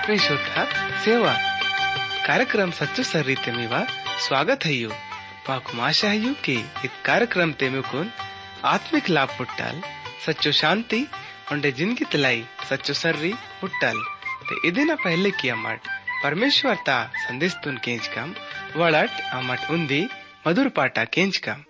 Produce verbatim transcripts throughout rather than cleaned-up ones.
आत्मेशोद्धार सेवा कार्यक्रम सच्चो सर्रीते मीवा स्वागत है यू माकु आशा है कि इस कार्यक्रम ते मुकुन आत्मिक लाभ पुट्टाल सच्चो शांति उंडे जिंदगी तलाई सच्चो सर्री पुट्टाल ते इदिना पहले की अमट परमेश्वर ता संदेश तुन केंच कम वड़ट अमट उन्दी मधुर पाटा केंच कम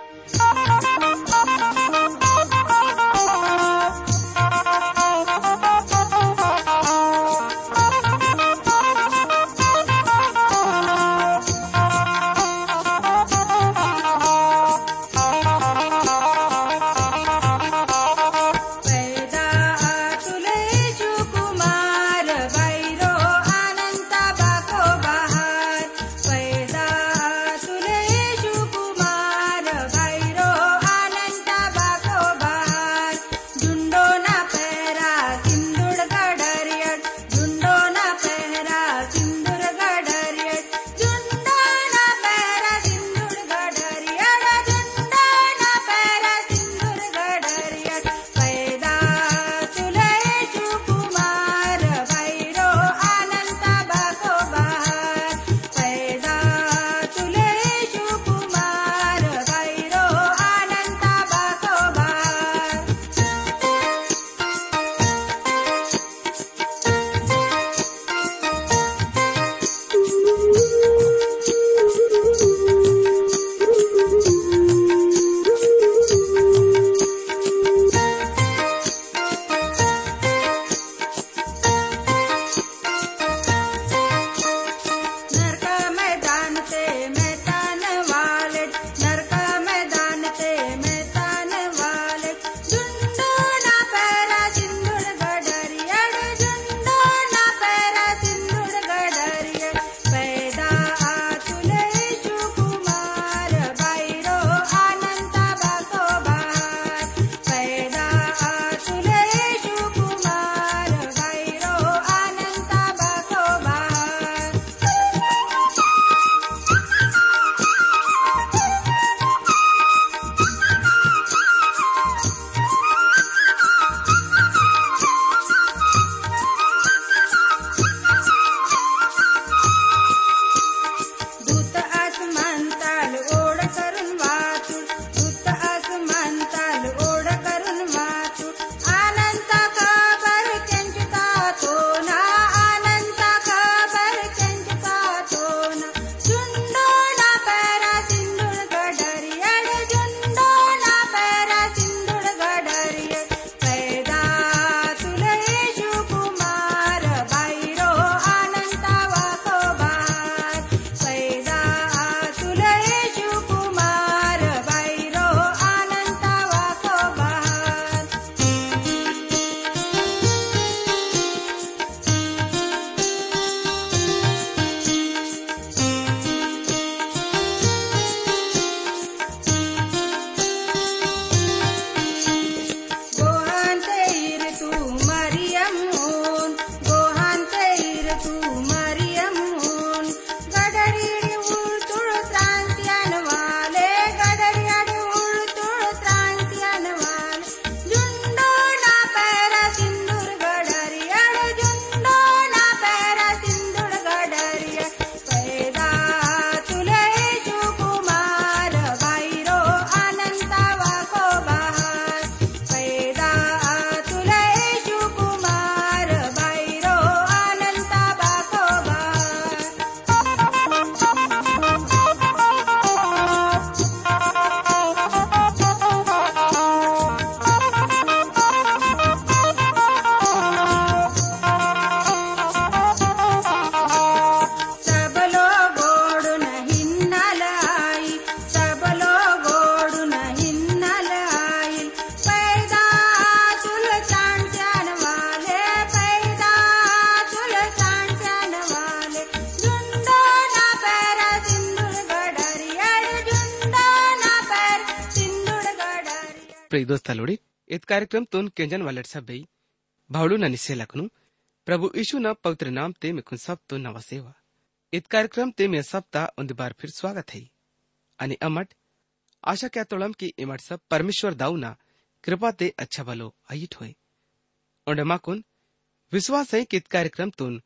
प्रिय दोस्तालोड़ी इत कार्यक्रम तुन केंजन वालेट सब बई भावलू न निसे लखनु प्रभु यीशु न पवित्र नाम ते में कुन सब तो नवा सेवा इत कार्यक्रम ते में सप्ताह उन्द बार फिर स्वागत है अनि अमट आशा क्या तोड़म की इमट सब परमेश्वर दाऊना कृपा ते अच्छा भलो आयिट होए ओंडे माकुन विश्वास है कि इत कार्यक्रम तुन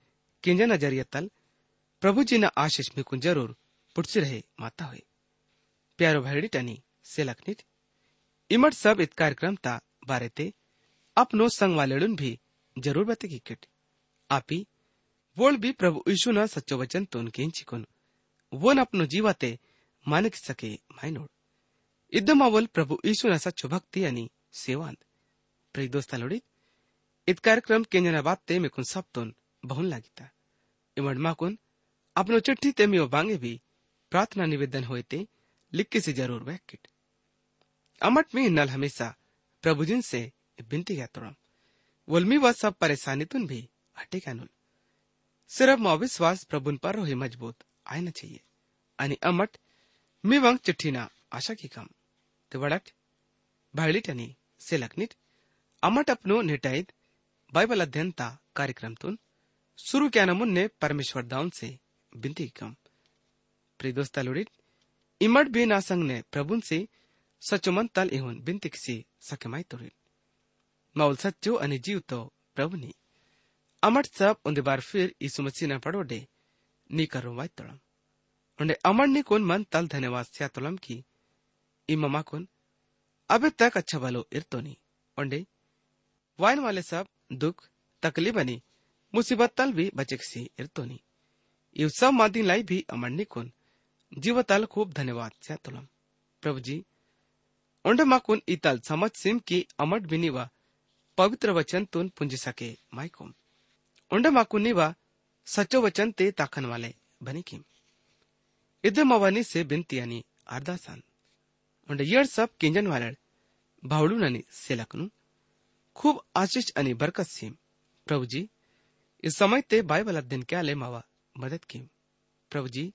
किंजा नजरिया तल प्रभु जी न आशीष में कुन जरूर पुटसी रहे माता हुए प्यारो भैडी टनी से लखनिट इमट सब इत कार्यक्रम ता बारे ते अपनो संग वालेडुन भी जरूर बते की किट आपी वोल भी प्रभु यीशु न सच्चो वचन तो उनके चिकुन वो न अपनो जीवाते मानक सके माइनोड इद्दमावल प्रभु यीशु न सच्चो भक्ति यानी सेवांत प्रिय दोस्ता लोड़ी इत कार्यक्रम केंजना बात ते में कुन सब तुन बहुन लागिता इमड माकुन अपनो चिट्ठी ते मियो बांगे भी प्रार्थना निवेदन होए ते लिख के से जरूर वैकिट अमट में नल हमेशा प्रभु जिन से बिनती गया तोड़म वोलमी व सब परेशानी तुन भी हटे कैनुल सिर्फ अविश्वास प्रभुन पर रोही मजबूत आए न चाहिए अनि अमट मी वंग चिट्ठी ना आशा की कम ते वड़ट भाईली टनी से लखनिट अमट अपनो नेटाइद बाइबल अध्ययन ता कार्यक्रम तुन शुरू क्या न मुन्ने परमेश्वर दाउन से बिनती कम प्रिय दोस्ता लोड़ी इमट भी नासंग ने प्रभुन से सच्चो मन तल इहुन बिनती किसी सकेमाई तोड़ी माउल सच्चो अनि जीव तो प्रभु नी अमट सब उन्दे बार फिर यीशु मसीह न पड़ोडे नी करो वाई तोड़म उन्हें अमर नी कोन मन तल धन्यवाद स्या तोलम की इमामा कोन अबे तक अच्छा वालो इरतो नी उन्हें वाइन वाले सब दुख तकलीफ बनी मुसीबत तल भी बचे किसी इरतो नी ये सब मादी लाई भी अमर नी कोन जीव तल खूब धन्यवाद स्या तोलम प्रभु जी उन्हें माकुन इतल समझ सिम की अमट बिनी वा पवित्र वचन तुन पुंज सके माइकोम उन्हें माकुन वा सच्चो वचन ते ताकन वाले बनी किम इधर मवानी से बिनती यानी अरदासान उन्हें यह सब किंजन वाले भावड़ू ननी से लखनू खूब आशीष अनि बरकत सीम प्रभु जी इस समय ते बाइबल अध्ययन क्या ले मावा मदद की प्रभु जी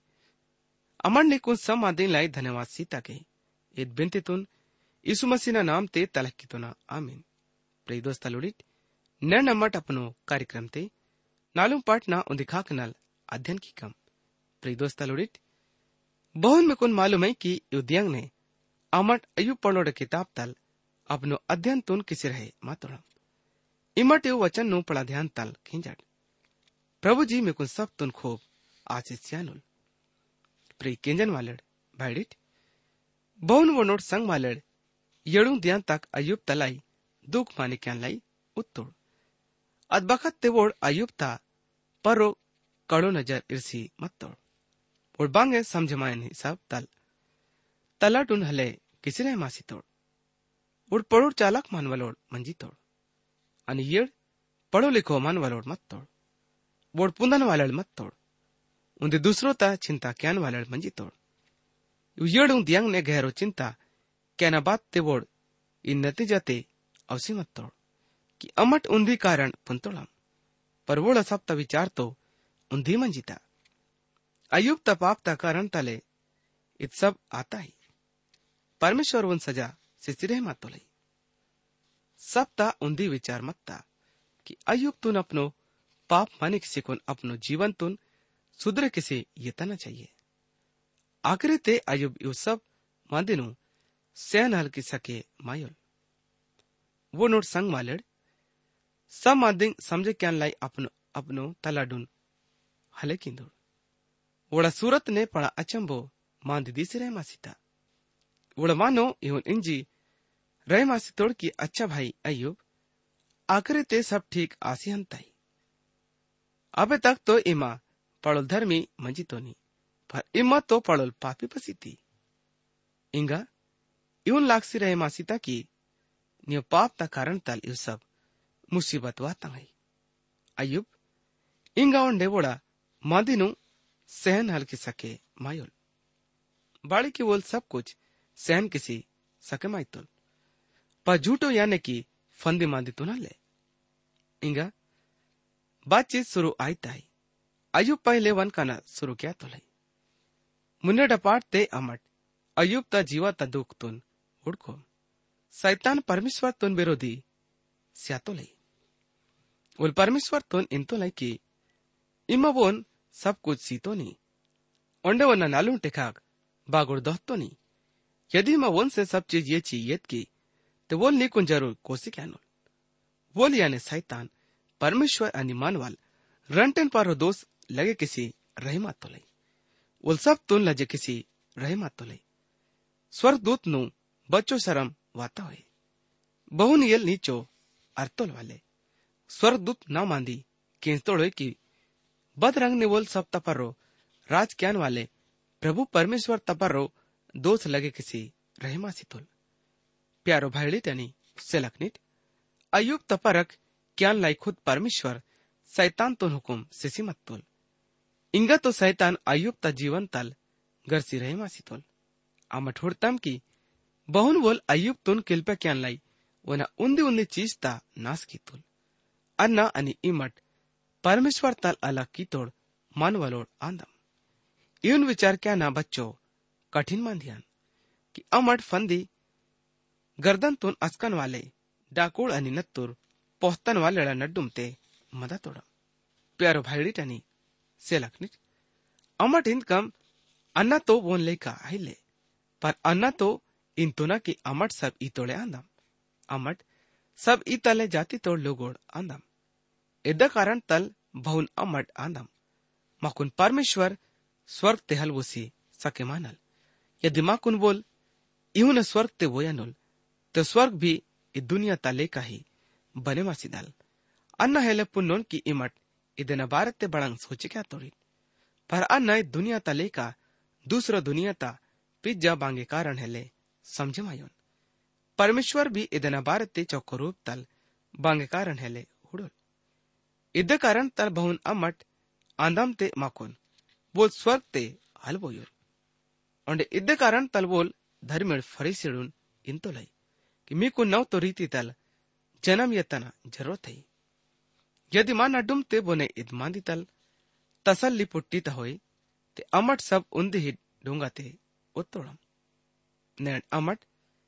अमर ने कुछ सम आदिन लाई धन्यवाद सीता के इत बिनती तुन यीशु मसीह ना नाम ते तलक की तो ना आमीन प्रिय दोस्ता लोडिट न नमट अपनो कार्यक्रम ते नालूम पाठ ना उदिखा कनल अध्ययन की कम प्रिय दोस्ता लोडिट बहुन में कुन मालूम है कि युद्धियंग ने अमट अयुब पढ़ोड़ किताब तल अपनो अध्ययन तुन किसी रहे मातोड़म इमट यु वचन नु पढ़ा ध्यान तल खिंजट प्रभु जी में कुन सब तुन खूब आशीष सियानुल प्रिय किंजन वालड़ भाईडिट बहुन वो नोट संग वालड़ यड़ू ध्यान तक अयुब तलाई दुख माने क्या लाई उत्तोड़ अदबखत ते वोड़ अयुब था परो कड़ो नजर इर्सी मत तोड़ और बांगे समझमायन सब तल तला टून हले किसी ने मासी तोड़ उड़ पड़ोड़ चालक मान वालोड़ मंजी तोड़ अनि येड़ पढ़ो लिखो मान वालोड़ मत तोड़ बोड़ पुंदन वालड़ मत तोड़ उन्दे दूसरों ता चिंता क्यान वालड़ मंजी तोड़ येड़ उन दियांग ने गहरो चिंता क्या न बात ते वोड़ इन नतीजा ते अवसी मत तोड़ कि अमट उन्दी कारण पुंतोड़म पर वोड़ सब विचार तो उन्दी मंजीता अयुब तपाप ता कारण तले इत सब आता ही परमेश्वर उन सजा से सिरे मातो लई सब ता उन्दी विचार मत्ता कि अयुब तुन अपनो पाप मानिक सिकुन अपनो जीवन तुन सुधरे किसे ये तना चाहिए आखिरी ते अयुब यू सब मादिनु सहन हल की सके मायुल वो नोट संग मालड़ सब मादिंग समझे क्या लाई अपनो अपनो तलाडुन हले किंदुड़ वोड़ा सूरत ने पड़ा अचंबो मान दीदी से रह मासीता वोड़ा मानो इवन इंजी रह मासी तोड़ की अच्छा भाई अयुब आखिरी ते सब ठीक आसी हंताई अबे तक तो इमा पड़ोल धर्मी मंजी तो नहीं पर इमा तो पड़ोल पापी पसी थी इंगा इवन लाक्सी रहे मासीता की नियो पाप ता कारण तल यू सब मुसीबत वाता है अयुब इंगा उन्डे वोड़ा मादिनु सहन हल की सके मायुल बाड़ी की बोल सब कुछ सहन किसी सके माइतुल पर झूठो याने की फंदी मांदी तो ना ले इंगा बातचीत शुरू आई ताई अयुब पहले वन का ना शुरू किया तो लाई मुन्ने डपाट ते अमट अयुब ता जीवा ता दुख तुन उड़को शैतान परमेश्वर तुन विरोधी स्यातो लाई उल परमेश्वर तुन इंतो लाई की इमा बोन सब कुछ सीतो नहीं ओंडे वना नालू टेकाग बागुड़ दोहतो नहीं यदि मैं वन से सब चीज ये चाहिए की तो वो निकुन जरूर कोसी क्या नोल वो लिया ने शैतान परमेश्वर अनि मानवाल रंटन पारो दोस्त लगे किसी रही मात तो लई उल सब तुन लजे किसी रही मात तो लई स्वर्गदूत नु बच्चो शरम वाता हुए बहुन यल नीचो अर्थोल वाले स्वर्गदूत न मांदी केंतोड़े की बदरंग निवोल सब तपरो राज क्यान वाले प्रभु परमेश्वर तपरो दोष लगे किसी रहमा सितुल प्यारो भाईड़ी टनी सेलकनिट अयुब तपरक क्यान लाई खुद परमेश्वर शैतान तो हुकुम सिसी मत्तुल इंगा तो शैतान अयुब ता जीवन तल गरसी रहमा सितुल आमठोड़तम की बहुन बोल अयुब तुन किल्पे क्यान लाई वना उन्दी उन्दी चीज ता नाश की तुल अन्ना अनि इमट परमेश्वर तल अलग की तोड़ मानवलोड आंदम इवन विचार क्या ना बच्चो कठिन मांधियान कि अमट फंदी गर्दन तुन अस्कन वाले डाकोड़ अनि नत्तुर पोहतन वाले नड्डुमते मदा तोड़ा प्यारो भाईड़ी टनी सेलकनिट अमट इनकम अन्ना तो बोन ले का हिले पर अन्ना तो इन तुना की अमट सब इतोड़े आंदम अमट सब इतले जाति तोड़ लोगोड़ आंदम इद्दा कारण तल बहुन अमट आंदम मकुन परमेश्वर स्वर्ग ते हलवुसी सके मानल यदि माकुन बोल इहुन स्वर्ग ते वोयनुल तो स्वर्ग भी इ दुनिया तले का ही बने मासीदल अन्ना हेले पुन्नोन की इमट इदन भारत ते बड़ंग सोचे क्या तोड़ी पर अन्ना दुनिया तले का दूसरा दुनिया ता पिज्जा बांगे कारण हेले समझे मायोन परमेश्वर भी इदन भारत ते चौकरूप तल बांगे कारण हेले हुडुल इद्द कारण तल बहुन अमट आंदम ते माकुन बोल स्वर्ग ते हलबोयुल और इद्द कारण तल बोल धर्मेड़ फरीसिडुन इंतो लाई कि मीकु नव तो रीति तल जन्म यतना जरूरत है यदि मान अडुम ते बोने इदमांदी तल तसल्ली पुट्टी ता होई ते अमट सब उन्दी ही डूंगा ते उत्तोड़म नैन अमट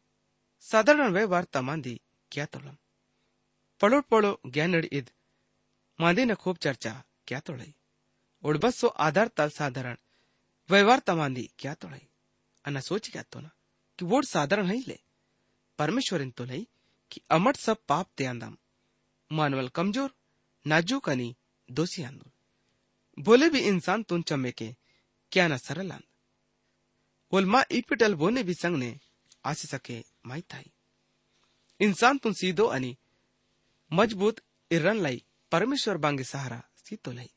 साधारण व्यवहार तमांदी क्या तोड़म पड़ो पड़ो ज्ञानड़ इद मांदी न खूब चर्चा क्या तोड़ई और बस सो आधार तल साधारण व्यवहार तमांदी क्या तोड़ई अन्ना सोच क्या तो ना कि वो साधारण है ले परमेश्वर इन तो नहीं कि अमट सब पाप ते आंदम मानवल कमजोर नाजुक अनि दोषी आंदो बोले भी इंसान तुन चमे के क्या न सरल आंद बोल माँ इपिटल बोने भी संग ने आसे सके माई थाई इंसान तुन सीधो अनि मजबूत इरन लाई परमेश्वर बांगे सहारा सीतो लाई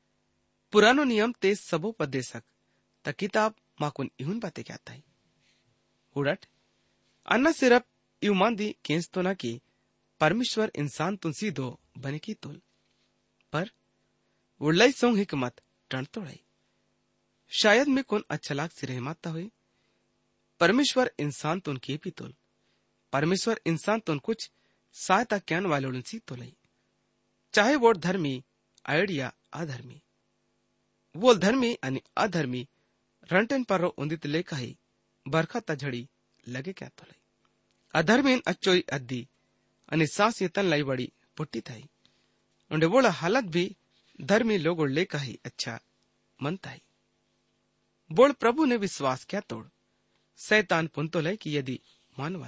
पुरानो नियम ते सबो पदेशक त किताब माकुन इहुन बाते क्या थाई उड़ट अन्ना सिर्फ इमानदी केंस तो ना की परमेश्वर इंसान तुन सीधो बने की तुल पर उड़लाई सोंग हिकमत टन तोड़ाई शायद में कौन अच्छा लाग सिरे माता हुई परमेश्वर इंसान तुन की भी तुल परमेश्वर इंसान तुन कुछ सहायता क्यान वाले सी तो लाई चाहे वो धर्मी आइडिया अधर्मी वो धर्मी अनि अधर्मी रंटन पर उन्दित लेखा ही बरखा तझड़ी लगे क्या तो लाई अधर्मीन अच्छोई अद्दी अनि सांस यतन लाई बड़ी पुट्टी थाई उन्हें बोला हालत भी धर्मी लोगों लेखा ही अच्छा मन थाई बोल प्रभु ने विश्वास क्या तोड़ शैतान पुंतो लाई कि यदि मानवाल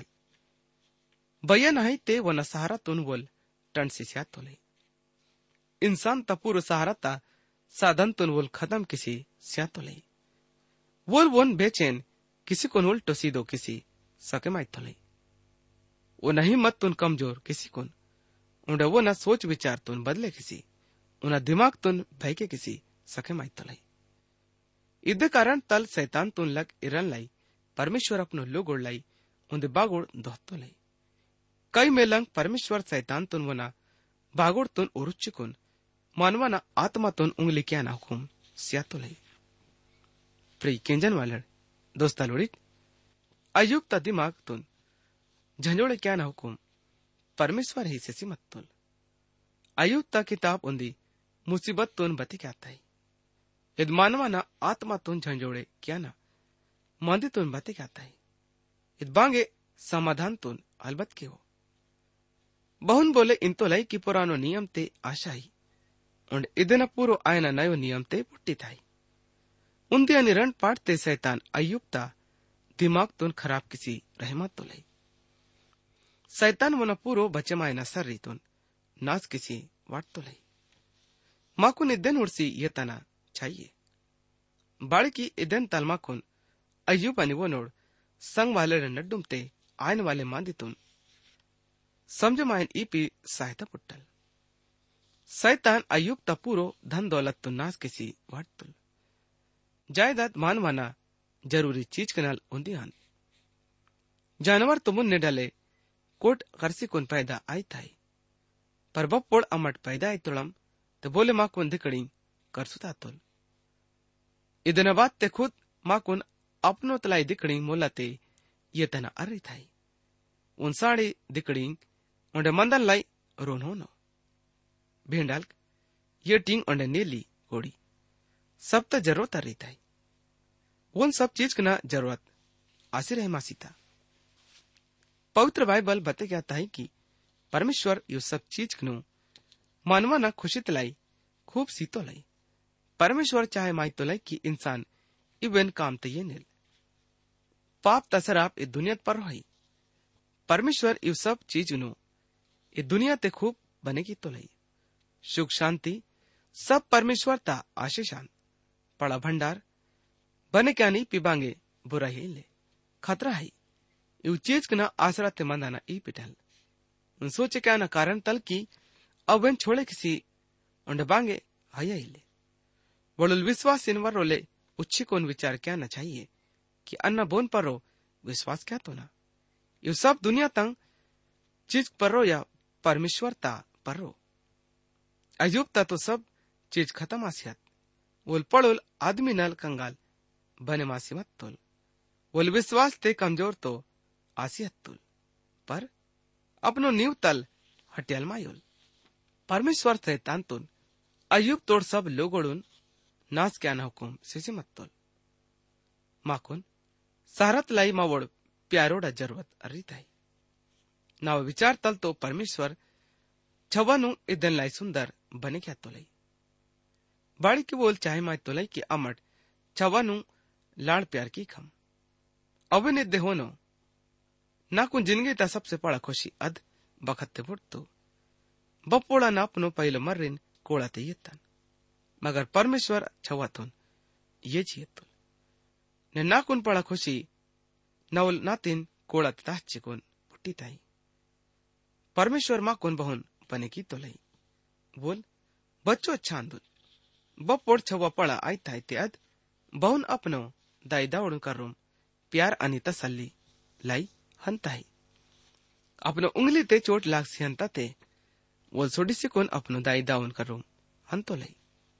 भैया नहीं ते वो न सहारा तुन बोल टन से स्या तो लाई इंसान तपूर सहारा ता साधन तुन बोल खत्म किसी स्या तो लाई बोल बोन बेचैन किसी को नोल टोसी दो किसी सके माई तो लाई वो नहीं मत तुन कमजोर किसी को उन्हें वो न सोच विचार तुन बदले किसी उन्हें दिमाग तुन भय के किसी सके माई तो लाई इद कारण तल शैतान तुन लग इरन लाई परमेश्वर अपनो लोगोड़ लाई उन्हें बागोड़ दोहतो लाई कई मेलंग परमेश्वर शैतान तुन वना बागोड़ तुन उरुच्चिकुन मानवाना आत्मा तुन उंगली क्या ना हुकुम स्या तो लाई प्री केंजन वालड़ दोस्ता लोड़ित अयुक्ता दिमाग तुन झंझोड़े क्या ना हुकुम परमेश्वर ही से मत तुल अयुक्ता किताब उन्दी मुसीबत तुन बती क्या था यद मानवाना आत्मा तुन झंझोड़े क्या ना मांदी तुन बते क्या था यद बांगे समाधान तुन अलबत के हो बहुन बोले इन तो लाई की पुरानो नियम ते आशा ही उन इदन पूरो आयना नयो नियम ते पुट्टी थाई उन्दी अनिरण पाटते शैतान अयुक्ता दिमाग तुन खराब किसी रहमत तो लाई शैतान वना पूरो बचमायना सर तुन नाच किसी वाट तो लाई माकुन इद्दन उड़सी येतना चाहिए बाळकी इद्दन तलमाकुन अय्यूब आणि वो नोड संग वाले नड्डुमते आयन वाले मांदितून समझमायन ईपी सहायता पुट्टल सैतान अय्यूब तपूरो धन दौलत तो नास किसी वाटतुल जायदाद मानवाना जरूरी चीज कनाल उन्दी आन जानवर तो मुन्ने डाले कोट खर्सी कुन पैदा आई थाई पर बप्पोड़ अमट पैदा आई तुलम तो बोले माकुन दिकड़ी करसुता तुल इदन बात ते खुद माकुन अपनो तलाई दिकड़ी मोलाते ये तना अर्री थाई उन साड़ी दिकड़ी उन्डे मंदन लाई रोन होनो भेंडाल ये टींग उन्डे नीली गोड़ी सब तो जरूरत अर्री थाई उन सब चीज कना जरूरत आसी रहे मासीता पवित्र बाइबल बते क्या था कि परमेश्वर यू सब चीज कनु मानवा ना खुशी तलाई खूब सीतो लाई परमेश्वर चाहे माई तो लाई कि इंसान इवन काम ते ये नील पाप तसराप इस दुनिया पर रही परमेश्वर यू सब चीज नु ये दुनिया ते खूब बनेगी तो लाई सुख शांति सब परमेश्वर ता आशीषान पड़ा भंडार बने क्या नहीं पिबांगे बुरा ही ले खतरा है यू चीज कना आसरा ते मंदाना ई पिटल उन सोचे क्या ना कारण तल की अब वन छोड़े किसी उंड बांगे हया ही ले वड़ुल विश्वास इनवर रोले उच्छी कोन विचार क्या ना चाहिए कि अन्ना बोन पर रो विश्वास क्या तो ना यू सब दुनिया तंग चीज पर रो या परमेश्वर ता पर रो अयुब ता तो सब चीज खत्म आसियत वोल पड़ोल आदमी नल कंगाल बने मासी मत तोल वोल विश्वास ते कमजोर तो आसियत तुल पर अपनो नीव तल हटियल मायोल परमेश्वर थे तांतुन अयुब तोड़ सब लोगोड़ुन नास क्या न हुकुम सिसी मत तोल माकुन सारत लाई मावोड़ प्यारोड़ा जरूरत अर्री थाई नाव विचार तल तो परमेश्वर छवानु इदन लाई सुंदर बने क्या तोलाई बाड़ी की बोल चाहे माय तोलाई की अमट छवानु लाड़ प्यार की खम अवन इद्दे होनो नाकुन जिंदगी ता सबसे बड़ा खुशी अद बखत्ते बुट्टू बपोड़ा नापनो पहले मर्रिन कोड़ा ते येतन मगर परमेश्वर छवातुन ये जियतुन ने नाकुन पड़ा खुशी नवल नातिन कोड़ा ताचिकुन पुट्टी ताई परमेश्वर माकुन बहुन बने की तो लई बोल बच्चो अच्छा अंदुल बपोड़ छवा पड़ा आई ताई ते अद बहुन अपनो दाई दावड़न करूम प्यार अनि तसल्ली लाई हंताई अपनो उंगली ते चोट लाग सी हंता ते वो सोडी से कोन अपनो दाई दावन करूम हंतो लई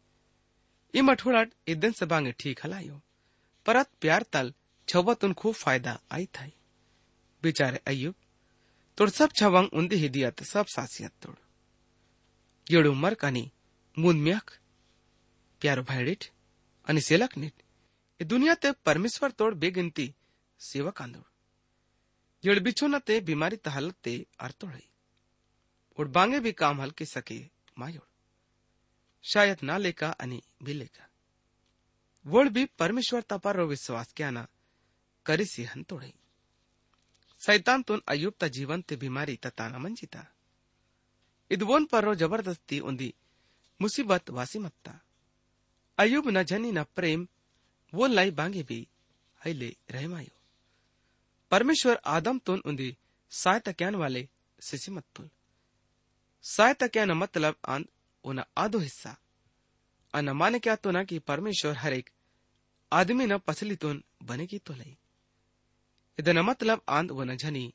इम अठोड़ाट इदन से बांगे ठीक हलायो परत प्यार तल छवतुन खूब फायदा आई थाई बेचारे अयुब तोड़ सब छवंग उन्दी हिदियत सब सासियत तोड़ येड़ो मर कनी मुन म्याक प्यारो भाईडिट अनि सेलक निट ए दुनिया ते परमेश्वर तोड़ बेगिनती सेवक आंदोड़ येड़ बिछोना ते बीमारी तहालत ते अर्थोड़ई और बांगे भी काम हल्के सके मायोड़ शायद ना लेका अनि भी लेका वोड़ भी परमेश्वर तपर रो विश्वास क्या ना करी सी हंतोड़ई सैतान तुन अयुब ता जीवन ते बीमारी तताना मंजिता इदवोन पर रो जबरदस्ती उन्दी मुसीबत वासी मत्ता अयुब न जनी न प्रेम वो लाई बांगे भी हईले रहमायो परमेश्वर आदम तुन उन्दी सहायता क्यान वाले सिसी मत्तुल सहायता क्या न मतलब आंद उन आधो हिस्सा अन माने क्या तो ना कि परमेश्वर हर एक आदमी न पसली तुन बनेगी तो लई इधर मतलब आंद वो न झनी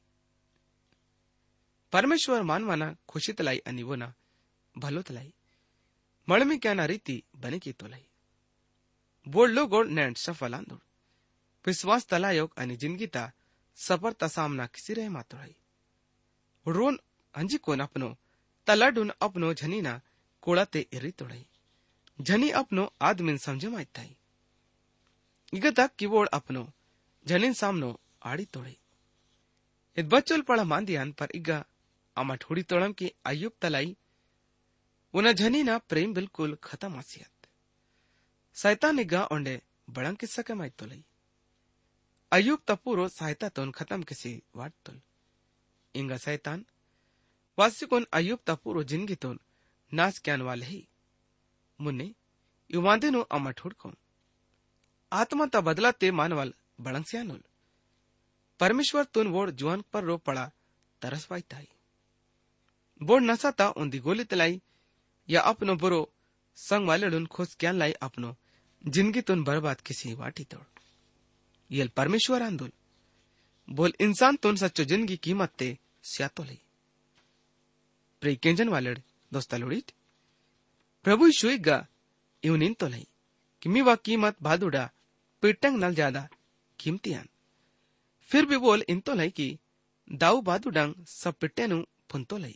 परमेश्वर मानवाना खुशी तलाई अनि वो न भलो तलाई मळमी क्या ना रीति बनेगी तो लई बोल लो गोल नैंड सफल आंदोड़ विश्वास तलायोग अनि जिंदगी ता सफर ता सामना किसी रहे मातोड़ाई रोन अंजी कोन अपनो तलाडुन अपनो झनीना कोड़ाते इरी तोड़ाई झनी अपनो आदमिन समझे माइताई इगता किवोड़ अपनो झनीन सामनो आड़ी तोड़ाई इत बच्चोल पड़ा मांदियान पर इगा अमा ठोड़ी तोड़म की अयुब तलाई उना झनीना प्रेम बिल्कुल खत्म आसियत सैतान इगा ओंडे बड़ंग किस्सा के माइत तोलाई अयुब तपूरो सहायता तोन खत्म किसी वाट तोल इंगा सैतान वासिकोन अयुब तपूरो जिंदगी तोन नास क्यान वाले ही मुन्ने यु वांदेनु अम्मा ठुड़को आत्मा ता बदला ते मानवाल बड़ंग सियानुल परमेश्वर तुन वोड़ जुआन पर रो पड़ा तरस वाईताई बोड़ नसा ता उन्दी गोली तलाई या अपनो बुरो संग वाले खोस क्या लाई अपनो जिंदगी तुन बर्बाद किसी वाटी तोड़ यल परमेश्वर आंदोल बोल इंसान तुन सच्चो जिंदगी कीमत ते स्यातो ली प्रे केंजन वाले दोस्ता लोड़ीट प्रभु यीशुगा इवन इन तो लई कि मी वा कीमत भादुड़ा पिटंग नल ज्यादा कीमतियान फिर भी बोल इन तो लई कि दाऊ भादुडंग सब पिट्टेनु फुंतो लई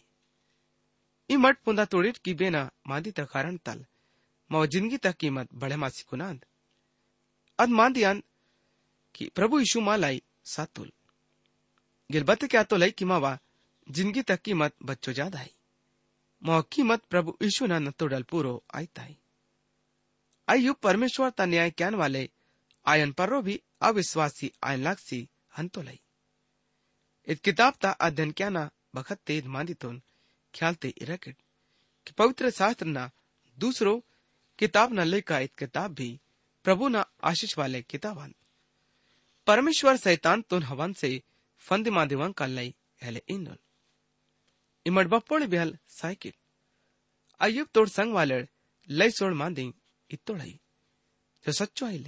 ई मट पुंदा तोड़ीट की बेना मादी ता कारण तल माव जिंदगी ता कीमत बड़े मासी कुनांद अद मांदियान कि प्रभु यीशु मालाई सातुल गिलबत क्या तो लई कि मावा जिंदगी तक कीमत बच्चो ज्यादा है माव कीमत प्रभु यीशु ना नतोडल पूरो आईता है अयुब परमेश्वर ता न्याय क्यान वाले आयन पर्रो भी अविश्वासी आयन लाक्सी हंतो लई इत किताब ता अध्ययन क्या ना बखत तेज मांदितोन ख्यालते इरकिट कि पवित्र शास्त्र ना दूसरो किताब न लेका इत किताब भी प्रभु ना आशीष वाले किताबन परमेश्वर शैतान तुन हवन से फंद मादिवं कल्लाई हेले इनल इमड बप्पोड़ बिहल साइकिल अयुब तोड़ संग वाले लई सोड़ मांदी इतोड़ई जो सच्चो आइले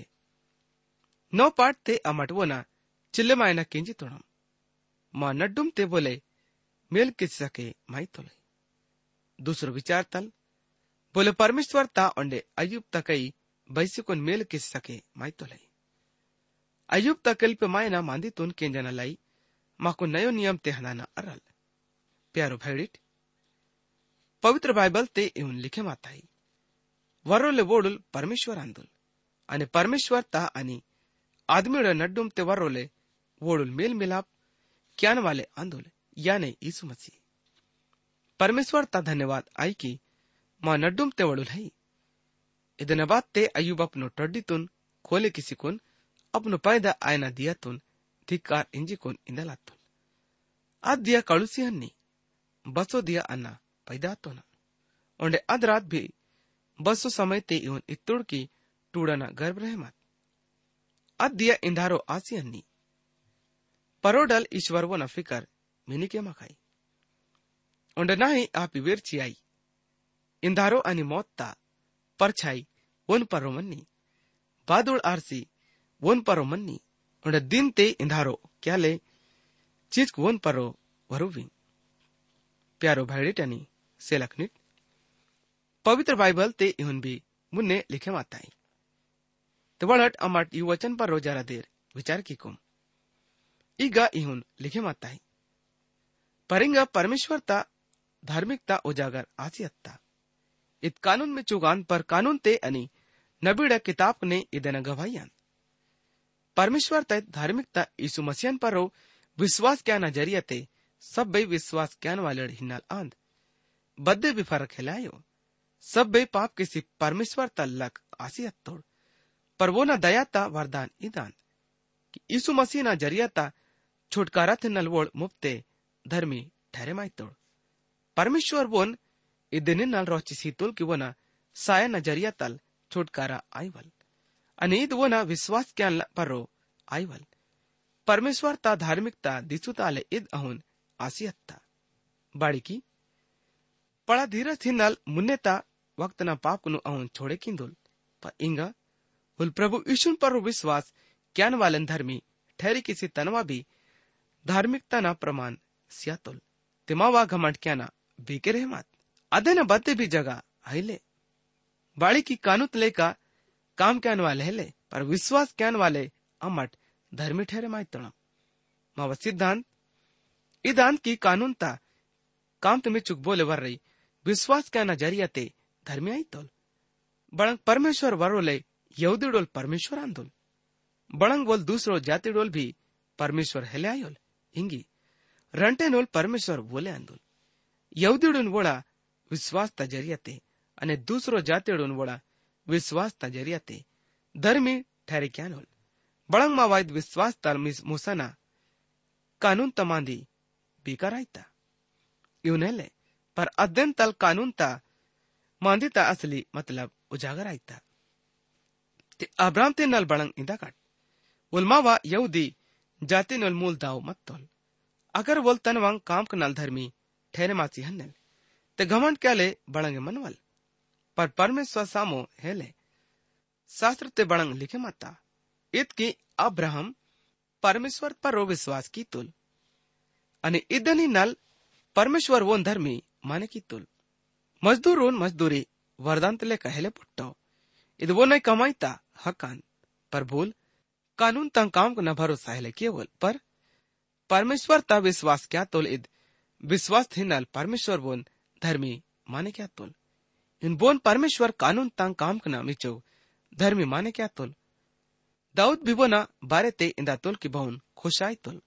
नौ पाठ ते अमटवो ना चिल्ले मायना किंजी तोड़म मां नड्डुम ते बोले मेल किस सके माई तोले दूसरो विचार तल बोले परमेश्वर ता ओंडे अयुब तकई बैसिकोन मेल किस सके माई तोले अयुब तकल पे मायना मांदी तुन केंजना लाई माको नयो नियम ते हनाना अरल प्यारो भाईडिट पवित्र बाइबल ते इवन लिखे माताई वरोले वोडुल परमेश्वर आंदुल अने परमेश्वर ता अनि आदमीडे नड्डुम ते वरोले वोडुल मेल मिलाप क्यान वाले आंदुल याने यीशु मसीह परमेश्वर ता धन्यवाद आई की मां नड्डुम ते वडुल है इदन बात ते अयुब अपनो टड्डी तुन खोले किसी कुन अपनो पैदा आयना दिया तुन धिक्कार इंजी कुन इंदलातुन आद दिया कळुसी हन्नी बसो दिया अन्ना पैदा तो न ओंडे अद रात भी बसो समय ते इवन इत्तुड़ की टूड़ना गर्भ रहमत अद दिया इंधारो आसी हन्नी परोडल ईश्वर वो न फिकर मिनी के मखाई ओंडे नाही आप वेरची आई इंधारो अनि मौत्ता परछाई वन परो मन्नी बादुड़ आरसी वन परो मन्नी ओंडे दिन ते इंधारो क्या ले चीज वन परो वरुवी प्यारो भाईडिटनी सेलखनिट पवित्र बाइबल ते इहुन भी मुन्ने लिखे माताई तो वड़ट अमट यु वचन पर रोजारा देर विचार की कुम ईगा इहुन लिखे माताई परिंगा परमेश्वरता धार्मिकता उजागर आसियत्ता इत कानून में चुगान पर कानून ते अनि नबीड़ा किताब ने इदन गवाहियान परमेश्वर तय धार्मिकता यीशु मसीहन पर रो विश्वास क्या नजरिया ते सब बे विश्वास क्यान वाले हिन्नल आंद बद्दे भी फर्क हिलायो सब बे पाप किसी परमेश्वर तल्लक आसियत तोड़ पर वो न दया ता वरदान ईदान कि यीशु मसीह ना जरिया ता छुटकारा थे नलवोड़ मुफ्ते धर्मी ठहरे माई तोड़ परमेश्वर वोन इदने नल रोची सीतुल की वो न साया नजरिया तल छुटकारा आईवल अनीद वो न विश्वास क्यान पर आईवल परमेश्वर ता धार्मिकता दिसुताले इद अहुन आसियत्ता बाड़ी की पड़ा धीरज हिन्नल मुन्नेता वक्त न पाप नु अहुन छोड़े किंदुल पर इंगा उल प्रभु यीशु पर विश्वास क्यान वालन धर्मी ठहरी किसी तनवा भी धार्मिकता ना प्रमाण सियातुल तिमावा घमंड क्या ना बीके रहमत अदे न बदे भी जगह हिले बाड़ी की कानूत लेका काम क्यान वाले हिले पर विश्वास क्यान वाले अमट धर्मी ठहरे माई तणम मावा सिद्धांत इदांत की कानूनता काम तुम्हें चुक बोले वर रही विश्वास क्या नजरिया ते धर्मी आई तोल बड़ंग परमेश्वर वरोले यहूदी डोल परमेश्वर आंदोल बड़ंग बोल दूसरो जाति डोल भी परमेश्वर हेले आयोल हिंगी रंटे नोल परमेश्वर बोले आंदोल यहूदी डोन वोड़ा विश्वास ता जरिया ते अने दूसरो जाति डोन वोड़ा विश्वास ता जरिया ते धर्मी ठहरे क्या नोल बड़ंग मावायद विश्वास ताल मुसना कानून तमांदी बेकार आयता यूनेले पर अध्ययन तल कानून ता मांदी ता असली मतलब उजागर आयता ते अब्राम ते नल बड़ंग इंदा काट उलमावा यहूदी जाति नल मूल दाव मत तोल अगर वोल तनवांग काम क नल धर्मी ठहरे मासी हन्नल ते घमंड क्या ले बड़ंगे मनवल पर परमेश्वर सामो हेले शास्त्र ते बड़ंग लिखे माता इत की अब्राहम परमेश्वर पर रो विश्वास की तुल अने इदनी नल परमेश्वर वोन धर्मी माने की तुल मजदूर ओन मजदूरी वरदान तले कहले पुट्टो इद वो नहीं कमाईता हकान पर बोल कानून तंग काम को न भरोसा है केवल पर परमेश्वर ता विश्वास क्या तोल इद विश्वास थी नल परमेश्वर बोन धर्मी माने क्या तोल इन बोन परमेश्वर कानून तंग काम को न मिचो धर्मी माने क्या तोल दाऊद भी बोना बारे ते इंदा तोल की बहुन खुशाई तोल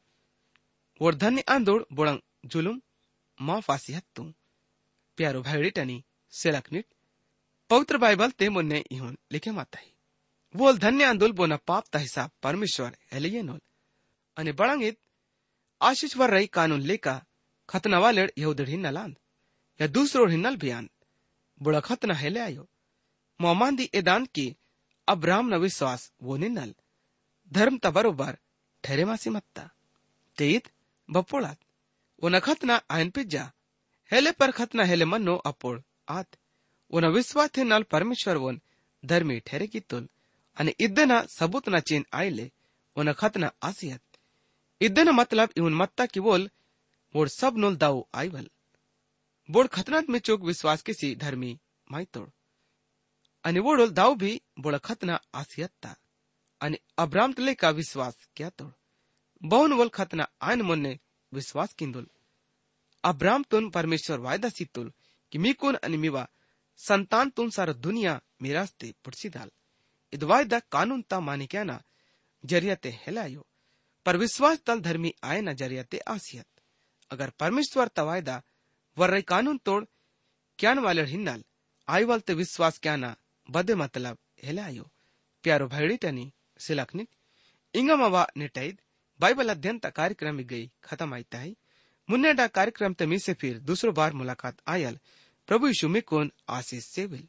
और धन्य आंदोड़ बुड़ंग जुलुम माँ फासी हत्तू प्यारो भाईड़ी टनी सेलकनिट पवित्र बाइबल ते मुन्ने इहोन लिखे माता ही बोल धन्य आंदोल बोना पाप ता हिसाब परमेश्वर एलिये नोल अने बड़ंगित आशीषवर रही कानून लेका खतना वालेड यहूदड़ हिन्ना लांद या दूसरो हिन्नल बियान बुड़ा खतना हेले आयो मोमांदी एदान की अब्राहम न विश्वास वो निन्नल धर्म ता बरोबर ठहरे मासी मत्ता तेत बपोड़ात वो न खतना आयन पिज्जा हेले पर खतना हेले मन्नो अपोड़ आत वो न विश्वास थे नल परमेश्वर वोन धर्मी ठहरे की तुल अने इद्दना सबूत न चीन आयले वो न खतना आसियत इद्दना मतलब इवन मत्ता की बोल बोड़ सब नोल दाऊ आईवल बोड़ खतनात में चोक विश्वास किसी धर्मी माई तोड़ अने वोड़ोल दाऊ भी बोड़ खतना आसियत्ता अने अब्राम तले का विश्वास क्या तोड़ बहुन वोल खतना आयन मुन्ने विश्वास किंदुल अब्राम तुन परमेश्वर वायदा सीतुल कि मीकुन अने मीवा संतान तुन सारा दुनिया मिरास्ते पुड़सी दाल इद वायदा कानून ता माने क्या ना जरियाते हेलायो पर विश्वास तल धर्मी आए ना जरियाते आसियत अगर परमेश्वर ता वायदा वर्रे कानून तोड़ क्यान वाले हिन्नल आईवल ते विश्वास क्या ना बदे मतलब हेलायो प्यारो भाईड़ी टनी सिलकनिक इंगमवा नेटाइद बाइबल अध्ययन ता कार्यक्रम में गई खत्म आईता है मुन्नेडा कार्यक्रम ते मी से फिर दूसरो बार मुलाकात आयल प्रभु यीशु में कौन आशीष से विल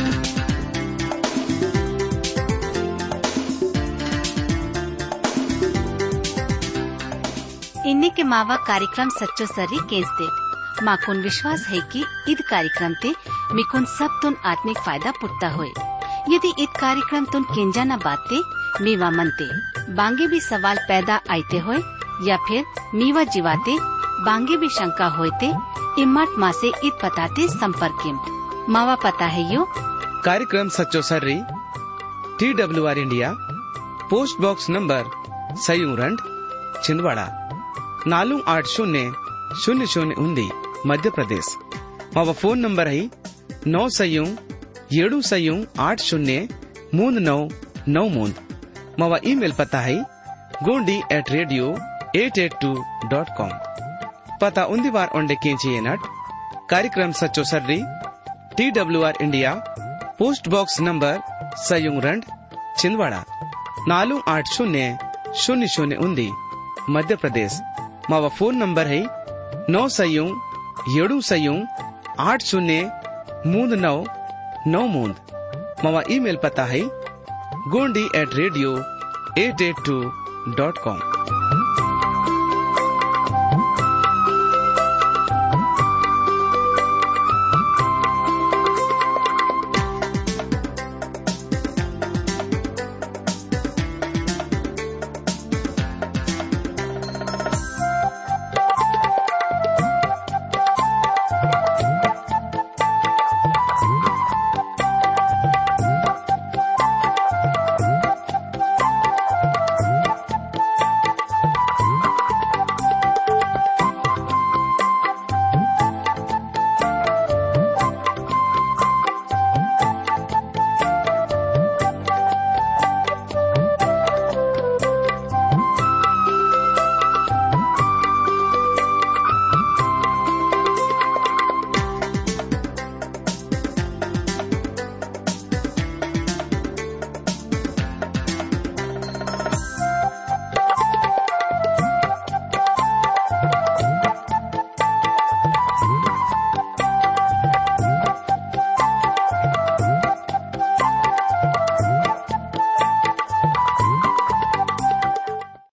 इन्हीं के मावा कार्यक्रम सच्चो सर्री केस दे माकुन विश्वास है कि ईद कार्यक्रम ते मिकुन सब तुन आत्मिक फायदा पुट्टा होए यदि ईद कार्यक्रम तुन केंजा न बाते मीवा मनते बांगे भी सवाल पैदा आते होए या फिर मीवा जीवाते बांगे भी शंका होते इम्मत माँ से ईद पताते संपर्क मावा पता है यो कार्यक्रम सच्चो सर्री T W R India post box number सयूरंड छिंदवाड़ा नालू आठ शून्य शून्य शून्य उन्दी मध्य प्रदेश मावा फोन नंबर है नौ सयू येडू सयू आठ शून्य मूंद नौ नौ मूंद मावा ईमेल पता है Gondi at radio at at two dot com पता उन्दी बार ओंडे केंची नट कार्यक्रम सच्चो सर्री T W R India post box number सयूरंड छिंदवाड़ा नालू आठ शून्य शून्य शून्य उन्दी मध्य प्रदेश मावा फोन नंबर है नौ सयू येडू सयू आठ शून्य मूंद नौ नौ मूंद मावा ईमेल पता है Gondi at radio at at two dot com.